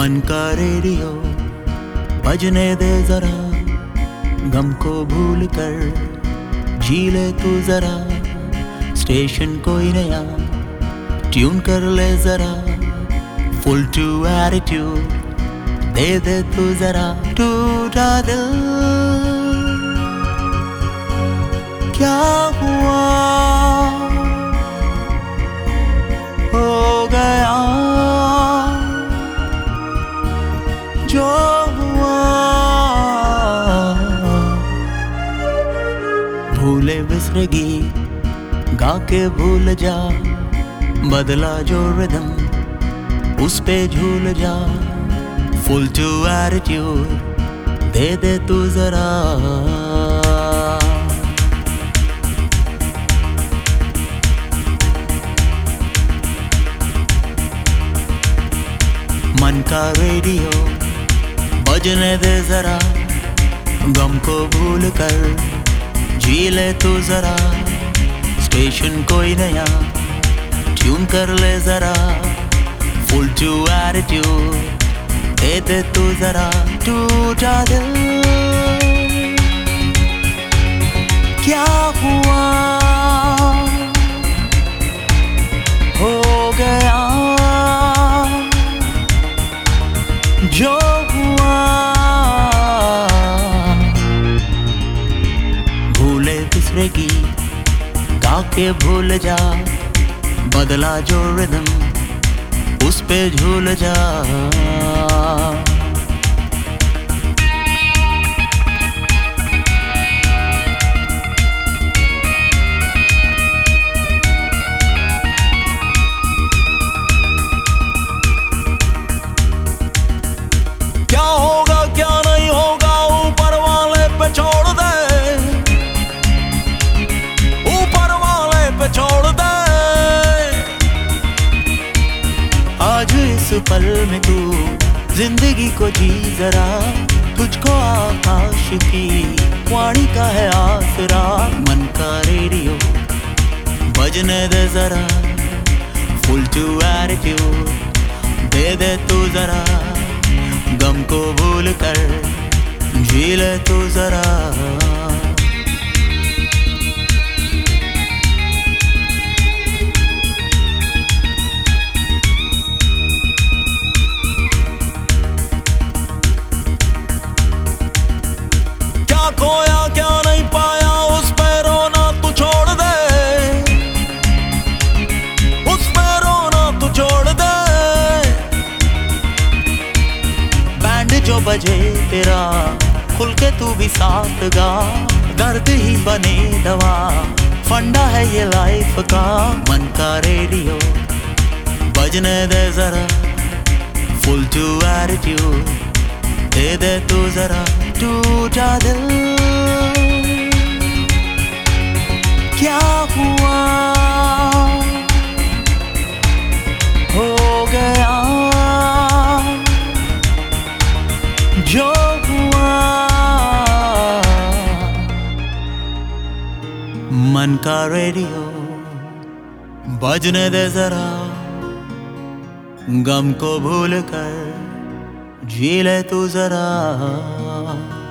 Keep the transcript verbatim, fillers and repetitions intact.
मन का रेडियो बजने दे जरा, गम को भूल कर जी ले तू जरा। स्टेशन कोई नया ट्यून कर ले जरा, फुल टू एटीट्यूड दे दे तू जरा। टूटा दिल क्या हुआ, हो गया जो हुआ। भूले बिसरेगी गा के भूल जा, बदला जो रिदम उस पे झूल जा। फुल टू एटीट्यूड दे दे तू जरा। मन का रेडियो बजने दे जरा, गम को भूल कर जी ले तू जरा। स्टेशन कोई नया ट्यून कर ले जरा, फुल टू एटीट्यूड दे दे तू जरा। टूटा दिल क्या हुआ, हो गया जो हुआ। भूले बिसरेगी गा के भूल जा, बदला जो रिदम उस पे झूल जा। क्या होगा क्या नहीं होगा ऊपर वाले पे छोड़ दे, ऊपर वाले पे छोड़ दे। आज इस पल में तू जिंदगी को जी जरा, तुझको आकाश की वाणी का है आसरा। मन का रेडियो बजने दे जरा, फुल टू एटीट्यूड दे दे तू जरा। गम को भूल कर जी ले तू जरा। क्या खोया क्या नहीं पाया उस पे रोना तू छोड़ दे, उस पे रोना तू छोड़ दे। बैंड जो बजे तेरा खुल के तू भी साथ गा, दर्द ही बने दवा, फंडा है ये लाइफ का। मन का रेडियो बजने दे जरा, फुल टू एटीट्यूड दे दे तू जरा। टूटा दिल क्या हुआ, हो गया जो हुआ। मन का रेडियो बजने दे जरा, गम को भूल कर जी ले तू जरा।